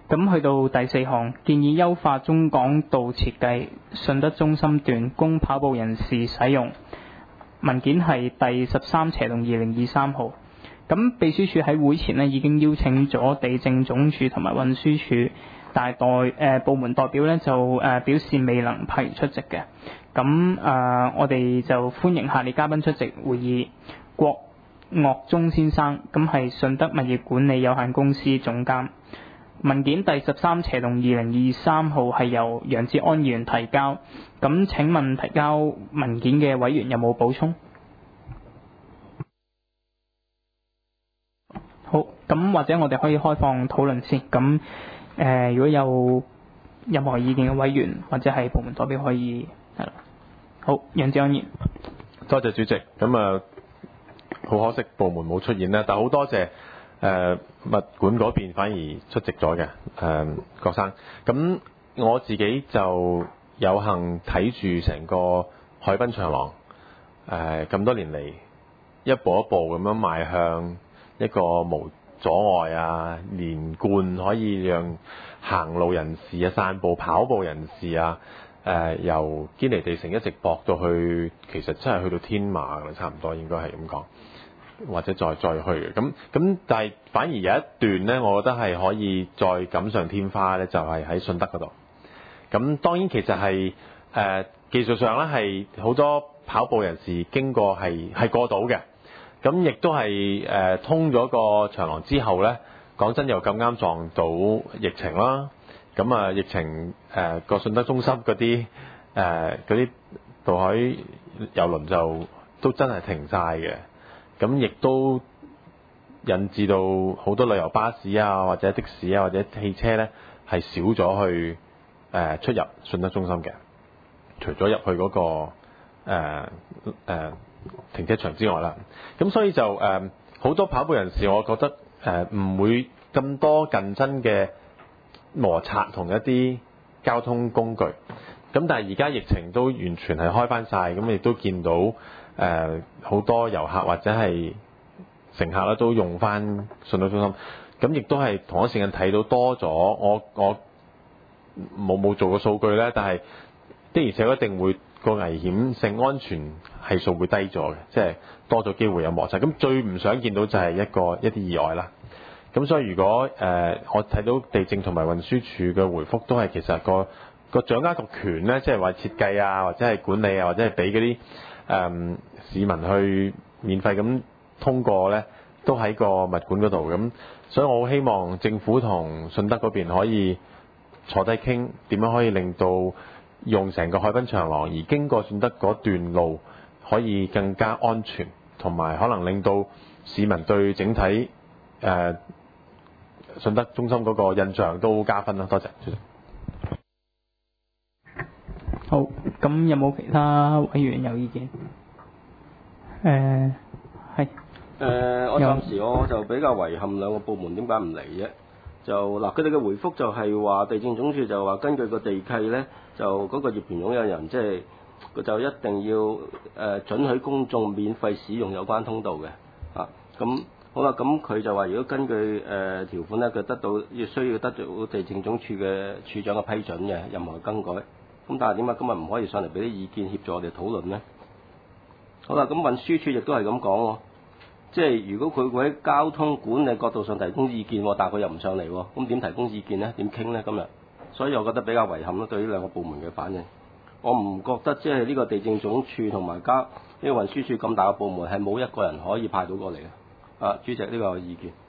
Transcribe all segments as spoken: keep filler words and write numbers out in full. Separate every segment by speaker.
Speaker 1: 咁去到第四項，建議優化中港道設計，順德中心段供跑步人士使用。文件係第十三斜同二零二三號。咁秘書處喺會前呢已經邀請咗地政總署同埋運輸署，但係代誒、呃、部門代表呢就誒、呃、表示未能派出席嘅。咁誒、呃、我哋就歡迎下列嘉賓出席會議。郭岳忠先生，咁係順德物業管理有限公司總監。文件第十三斜同二零二三號係由楊哲安議員提交。咁請問提交文件嘅委員有冇補充？好，咁或者我哋可以開放討論先。咁誒、呃，如果有任何意見嘅委員或者係部門代表可以係啦。好，楊哲安議員。
Speaker 2: 多謝主席。咁啊，好可惜部門冇出現啦，但好多謝誒、呃、物管嗰邊反而出席咗嘅誒郭生。咁我自己就有幸睇住成個海濱長廊誒咁多年嚟一步一步咁樣邁向一個無阻礙啊，連貫可以讓行路人士啊、散步、跑步人士啊，誒、呃、由堅尼地城一直駁到去，其實真係去到天馬㗎啦，差唔多應該係咁講，或者再再去嘅。咁咁，但係反而有一段呢，我覺得係可以再錦上添花呢，就係、是、喺順德嗰度。咁當然其實係誒、呃、技術上呢，係好多跑步人士經過係係過到嘅。咁亦都係誒、呃、通咗個長廊之後呢，講真又咁啱撞到疫情啦。咁啊，疫情誒個、呃、順德中心嗰啲誒嗰啲渡海郵輪就都真係停晒嘅。咁亦都引致到好多旅遊巴士啊，或者的士啊，或者汽車呢，係少咗去誒、呃、出入順德中心嘅。除咗入去嗰、那個誒、呃呃停車場之外啦，咁所以就誒好、呃、多跑步人士，我覺得誒唔、呃、會咁多近身嘅摩擦同一啲交通工具。咁但係而家疫情都完全係開翻晒，咁亦都見到誒好、呃、多遊客或者係乘客咧都用翻順德中心，咁亦都係同一時間睇到多咗。我我冇冇做過數據咧，但係的而且確一定會。個危險性安全係數會低咗嘅，即係多咗機會有摩擦。咁最唔想見到就係一個一啲意外啦。咁所以如果誒、呃、我睇到地政同埋運輸署嘅回覆都係其實個個掌握個權咧，即係話設計啊，或者係管理啊，或者係俾嗰啲誒市民去免費咁通過咧，都喺個物管嗰度。咁所以我好希望政府同順德嗰邊可以坐低傾點樣可以令到用成個海濱長廊而經過順德嗰段路可以更加安全，同埋可能令到市民對整體誒、呃、順德中心嗰個印象都加分啦。多謝。
Speaker 1: 好，咁有冇其他委員有意見？誒係
Speaker 3: 誒，我暫時我就比較遺憾兩個部門點解唔嚟啫？就嗱，佢哋嘅回覆就係話地政總署就話根據個地契咧，就嗰個業權擁有人即係佢就一定要誒、呃、准許公眾免費使用有關通道嘅啊。咁好啦，咁佢就話如果根據誒、呃、條款咧，佢得到要需要得到地政總署嘅署長嘅批准嘅任何更改。咁但係點解今日唔可以上嚟俾啲意見協助我哋討論呢？好啦，咁運輸署亦都係咁講喎。即係如果佢會喺交通管理角度上提供意見，但係佢又唔上嚟，咁點提供意見呢？點傾呢？今日，所以我覺得比較遺憾咯，對於兩個部門嘅反應，我唔覺得即係呢個地政總署同埋交呢個運輸署咁大嘅部門係冇一個人可以派到過嚟嘅。啊，主席呢個意見。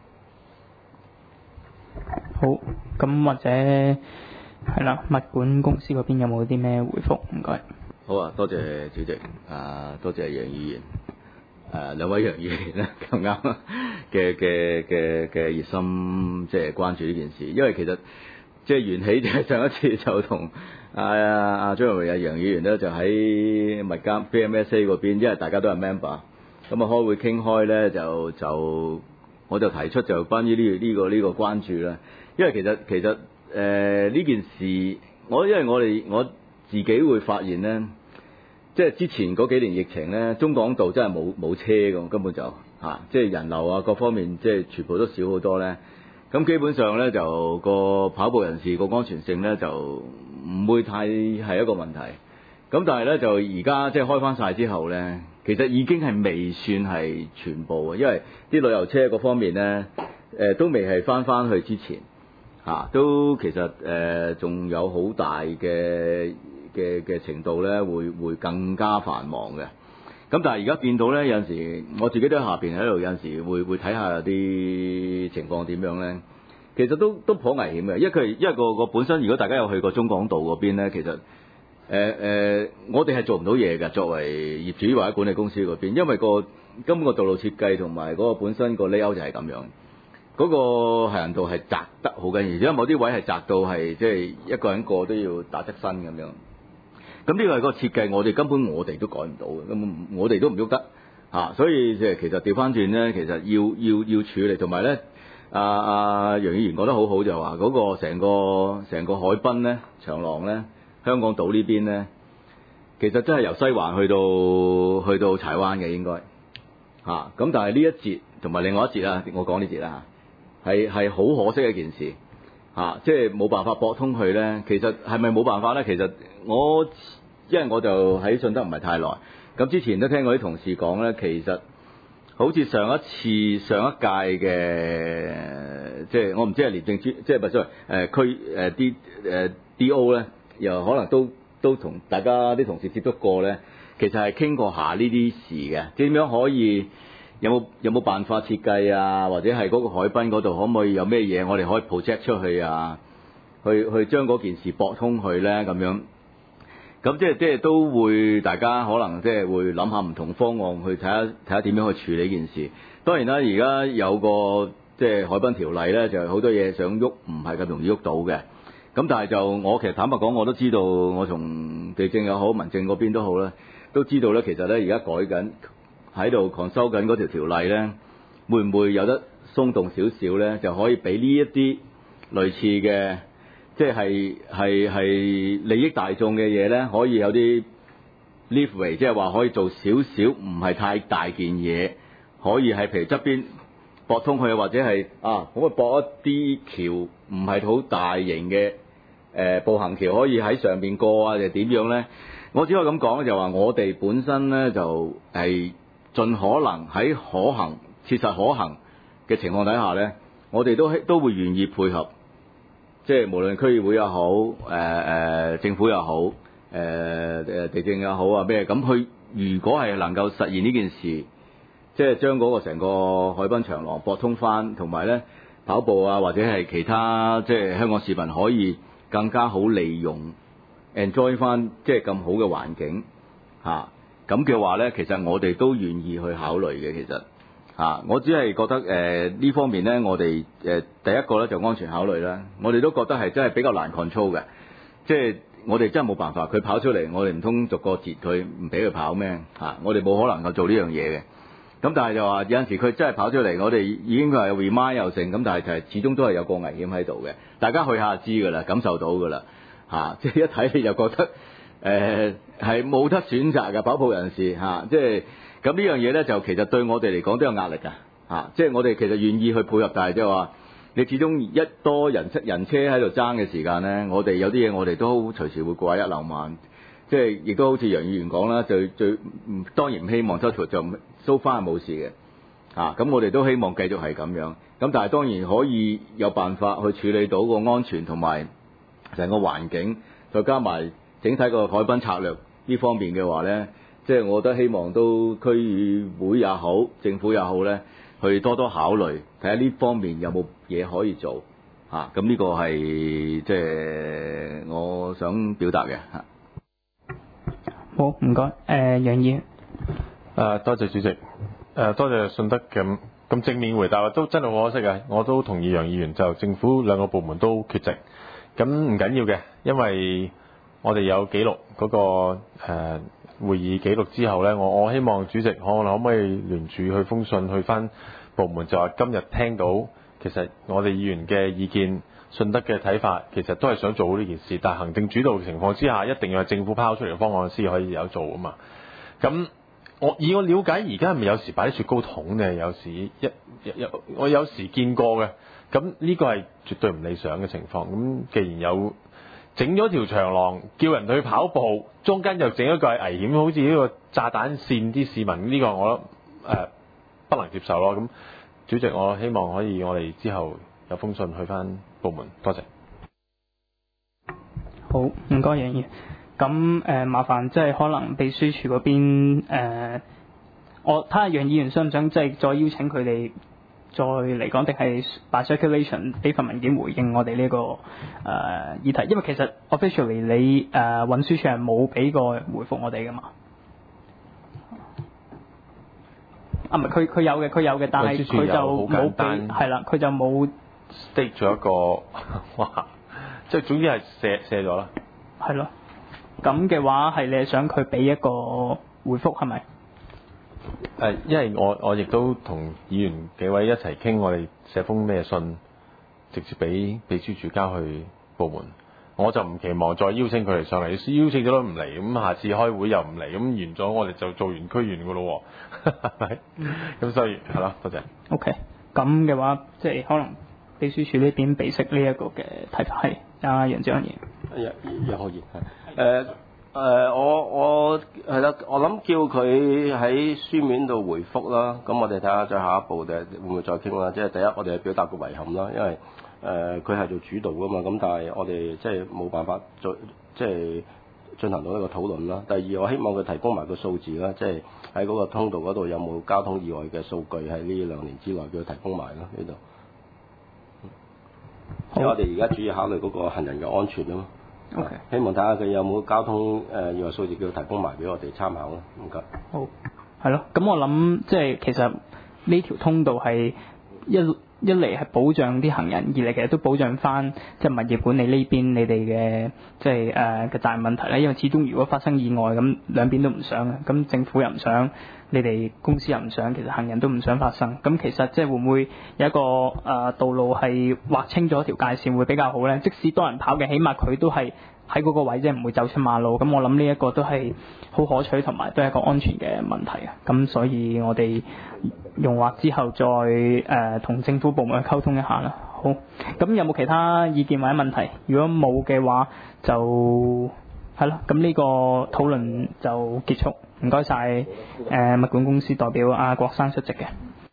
Speaker 1: 好，咁或者係啦，物管公司嗰邊有冇啲咩回覆？唔該。
Speaker 4: 好啊，多謝主席，啊多謝楊議員。誒、呃、兩位楊議員咧咁啱嘅嘅嘅嘅熱心即係關注呢件事，因為其實即係緣起就係上一次就同阿阿張榮仁楊議員咧就喺物監 B M S A 嗰邊，因為大家都係 member，咁啊開會傾開咧就就我就提出就關於呢、呢個呢、呢個呢、呢個關注啦，因為其實其實誒呢、呃、件事我因為我哋我自己會發現咧。即係之前嗰幾年疫情咧，中港道真係冇冇車㗎，根本就嚇、啊，即係人流啊各方面即係全部都少好多咧。 咁基本上咧就個跑步人士個安全性咧就唔會太係一個問題。咁但係咧就而家即係開翻晒之後咧，其實已經係未算係全部嘅，因為啲旅遊車嗰方面咧，誒都未係翻翻去之前嚇，都其實誒仲有好大嘅嘅嘅程度咧，會會更加繁忙嘅。咁但係而家見到咧，有陣時我自己都喺下邊喺度，有陣時會會睇下啲情況點樣咧。其實都都頗危險嘅，因為佢因為個個本身，如果大家有去過中港道嗰邊咧，其實誒誒、呃呃，我哋係做唔到嘢㗎。作為業主或者管理公司嗰邊，因為個根本個道路設計同埋嗰個本身個 layout 就係咁樣，嗰、那個行人道係窄得好緊要，而且某啲位係窄到係即係一個人過都要打側身咁樣。咁呢個係個設計，我哋根本我哋都改唔到嘅，根本我哋都唔喐得嚇、啊。所以即係其實調翻轉咧，其實要要要處理，同埋咧。啊啊楊議員講得好好，就話嗰個成個成個海濱咧、長廊咧、香港島呢邊咧，其實真係由西環去到去到柴灣嘅應該嚇。咁、啊、但係呢一節同埋另外一節啦，我講呢節啦嚇，係係好可惜嘅一件事嚇、啊，即係冇辦法駁通去咧。其實係咪冇辦法咧？其實我因為我就喺信德唔係太耐，咁之前都聽過啲同事講咧，其實。好似上一次上一屆嘅，即係我唔知係廉政專，即係唔係 sorry 誒區誒啲誒 D O 咧，又可能都都同大家啲同事接觸過咧，其實係傾過下呢啲事嘅，點樣可以有冇有冇辦法設計啊，或者係嗰個海濱嗰度可唔可以有咩嘢我哋可以 project 出去啊，去去將嗰件事駁通去咧咁樣。咁即係即係都會，大家可能即係會諗下唔同方案去睇下睇下點樣去處理呢件事。當然啦，而家有個即係海濱條例咧，就係好多嘢想喐，唔係咁容易喐到嘅。咁但係就我其實坦白講，我都知道，我從地政又好，民政嗰邊都好啦，都知道咧，其實咧而家改緊喺度 consult 緊嗰條條例咧，會唔會有得鬆動少少咧，就可以俾呢一啲類似嘅。即係係係利益大眾嘅嘢咧，可以有啲 leeway，即係話可以做少少唔係太大件嘢，可以喺譬如側邊駁通去，或者係啊，可唔可以駁一啲橋唔係好大型嘅誒、呃、步行橋，可以喺上面過啊，定係點樣咧？我只可以咁講，就話我哋本身咧就係、是、盡可能喺可行、切實可行嘅情況底下咧，我哋都都會願意配合。即係無論區議會又好，誒、呃、誒政府又好，誒、呃、誒地政又好啊咩咁，佢如果係能夠實現呢件事，即係將嗰個成個海濱長廊駁通翻，同埋咧跑步啊或者係其他即係香港市民可以更加好利用 enjoy 翻即係咁好嘅環境嚇，咁嘅話咧，其實我哋都願意去考慮嘅，其實。啊！我只係覺得誒呢、呃、方面咧，我哋誒、呃、第一個咧就安全考慮啦。我哋都覺得係真係比較難 control 嘅，即係我哋真係冇辦法。佢跑出嚟，我哋唔通逐個截佢，唔俾佢跑咩？嚇、啊！我哋冇可能夠做呢樣嘢嘅。咁但係就話有陣時佢真係跑出嚟，我哋已經係 remind 又成，咁但係就係始終都係有個危險喺度嘅。大家去下知㗎啦，感受到㗎啦嚇。即係一睇你就覺得誒係冇得選擇嘅跑步人士嚇、啊，即係。咁呢樣嘢咧，就其實對我哋嚟講都有壓力㗎，嚇、啊！即係我哋其實願意去配合，但係即係話，你始終一多人車人車喺度爭嘅時間咧，我哋有啲嘢我哋都隨時會過一兩萬，即係亦都好似楊議員講啦，最最唔當然唔希望周條就 so far 冇事嘅，嚇、啊！咁我哋都希望繼續係咁樣，咁但係當然可以有辦法去處理到個安全同埋成個環境，再加埋整體個海濱策略呢方面嘅話咧。即係我覺得希望都區議會也好，政府也好咧，去多多考慮，睇下呢方面有冇嘢可以做嚇。咁、啊、呢個係即係我想表達嘅嚇。
Speaker 1: 好，唔該。誒、呃，楊議員。
Speaker 2: 誒，多謝主席。誒、呃，多謝信德咁咁正面回答，都真係好可惜啊！我都同意楊議員，就政府兩個部門都缺席。咁唔緊要嘅，因為我哋有記錄嗰、那個誒。呃會議記錄之後呢，我我希望主席可能可唔可以聯署去封信去翻部門，就話今日聽到其實我哋議員嘅意見、信德嘅睇法，其實都係想做好呢件事，但係行政主導嘅情況之下，一定要係政府拋出嚟嘅方案先可以有做啊嘛。咁我以我了解，而家係咪有時擺啲雪糕筒嘅？有時一有我有時見過嘅， 咁呢個係絕對唔理想嘅情況。咁既然有整咗條長廊，叫人去跑步，中間又整一個係危險，好似呢個炸彈線啲市民，呢、這個我覺得誒、呃、不能接受咯。咁主席，我希望可以我哋之後有封信去翻部門，多謝。
Speaker 1: 好，唔該楊議員。咁誒、呃、麻煩即係可能秘書處嗰邊、呃、我睇下楊議員想唔想即係再邀請佢哋再嚟講，定係 by circulation 俾份文件回應我哋呢、這個誒、呃、議題？因為其實 officially 你誒、呃、運輸署係冇俾個回覆我哋噶嘛。啊，唔係佢佢有嘅，佢有嘅，但係佢就冇俾，係啦，佢就冇
Speaker 2: state 咗一個哇，即係總之係卸卸咗啦。
Speaker 1: 係咯，咁嘅話係你係想佢俾一個回覆係咪？
Speaker 2: 誒，因為我我亦都同議員幾位一齊傾，我哋寫封咩信，直接俾秘書處交去部門。我就唔期望再邀請佢哋上嚟，邀請咗都唔嚟，咁下次開會又唔嚟，咁完咗我哋就做完區員噶咯喎，係咪？咁所以係咯，多謝。
Speaker 1: OK，咁嘅話即係可能秘書處呢邊備悉呢一個嘅睇法係阿楊志安議員。
Speaker 3: 楊楊浩然係誒誒，我我係啦，我諗叫佢喺書面度回覆啦。咁我哋睇下再下一步嘅會唔會再傾啦。即係第一，我哋係表達個遺憾啦，因為誒佢係做主導噶嘛。咁但係我哋即係冇辦法做即係進行到一個討論啦。第二，我希望佢提供埋個數字啦，即係喺嗰個通道嗰度有冇交通意外嘅數據喺呢兩年之內叫佢提供埋啦呢度。因為我哋而家主要考慮嗰個行人嘅安全啊嘛。
Speaker 1: OK，
Speaker 3: 希望睇下佢有冇交通誒意外數字叫佢提供埋俾我哋參考啦。唔該。
Speaker 1: 好，係咯。咁我諗即係其實呢條通道係一一嚟係保障啲行人，二嚟其實都保障翻即係物業管理呢邊你哋嘅即係誒嘅責任問題咧。因為始終如果發生意外咁兩邊都唔想嘅，咁政府又唔想，你哋公司又唔想，其實行人都唔想發生。咁其實即係會唔會有一個誒、呃、道路係劃清咗條界線會比較好咧？即使多人跑嘅，起碼佢都係喺嗰個位，即係唔會走出馬路。咁我諗呢一個都係好可取，同埋都係一個安全嘅問題啊。咁所以我哋用劃之後再誒同、呃、政府部門去溝通一下啦。好，咁有冇其他意見或者問題？如果冇嘅話，就係咯。咁呢個討論就結束。唔該晒誒物管公司代表阿郭生出席嘅。